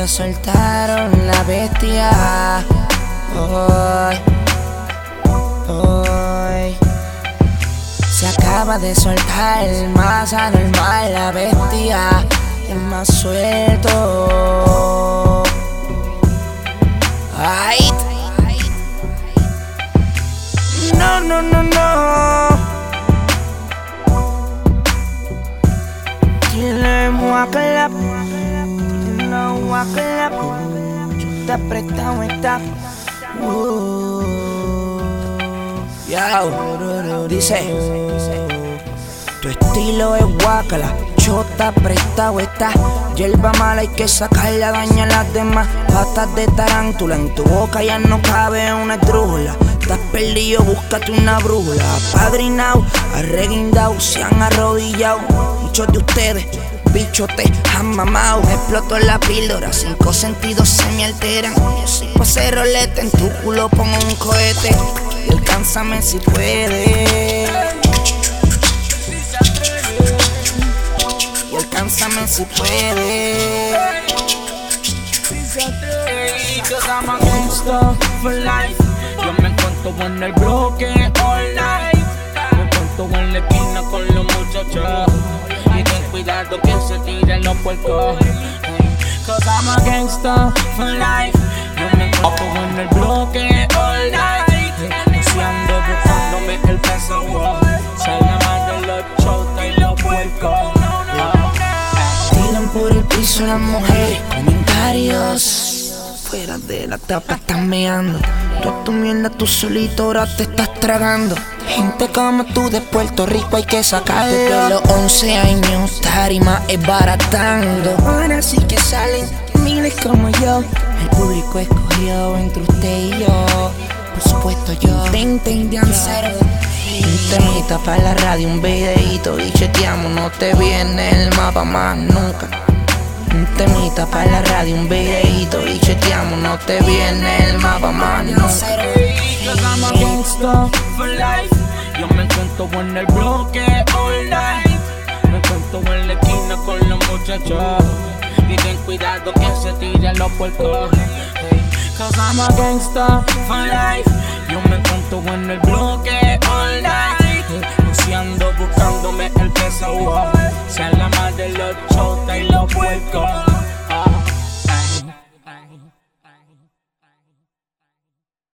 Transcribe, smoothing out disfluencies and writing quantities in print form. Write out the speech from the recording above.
ya soltaron la bestia. Hoy se acaba de soltar el más anormal, la bestia, el más suelto. Ay, no, no, no, no. Dile muacala, no muacala. Yo te apretado esta. Dice, tu estilo es guácala, chota apretado está. Hierba mala hay que sacarla, daña a las demás. Patas de tarántula, en tu boca ya no cabe una esdrújula. Estás perdido, búscate una brújula. Apadrinao, arreguindao, se han arrodillado. Muchos de ustedes, bicho, te han mamado. Explotó la píldora, 5 sentidos se me alteran. Si pa' hacer rolete, en tu culo pongo un cohete. Y alcánzame si puedes. Y alcánzame si puedes. Cause I'm a gangster for life. Yo me encuentro en el bloque all night. Me encuentro en la esquina con los muchachos. Y ten cuidado que se tiren los puercos. Cause I'm a gangster for life. Yo me encuentro en el bloque all night. Luciando, buscándome el peso. Sale más de los chotas y los puercos. Tiran por el piso las mujeres, comentarios. Fuera de la tapa estás meando. Toda tu mierda tú solito ahora te estás tragando. Gente como tú de Puerto Rico hay que sacarlo. Desde los 11 años tarima es baratando. Ahora sí que salen miles como yo. El público escogió entre usted y yo. Por supuesto yo 20 indiancero. Un temita para la radio, un videito y cheteamos. No te viene el mapa más nunca. Un temita para la radio, un videito y cheteamos. No te viene el mapa más nunca. Cause I'm a gangster for life. Yo me encuentro en el bloque all night. Me encuentro en la esquina con los muchachos. Y ten cuidado que se tiren los puercos. Cause I'm a gangster for life. Yo me encuentro en el bloque all night. Luciando, buscándome el peso. Se la más de los chotas y los puercos.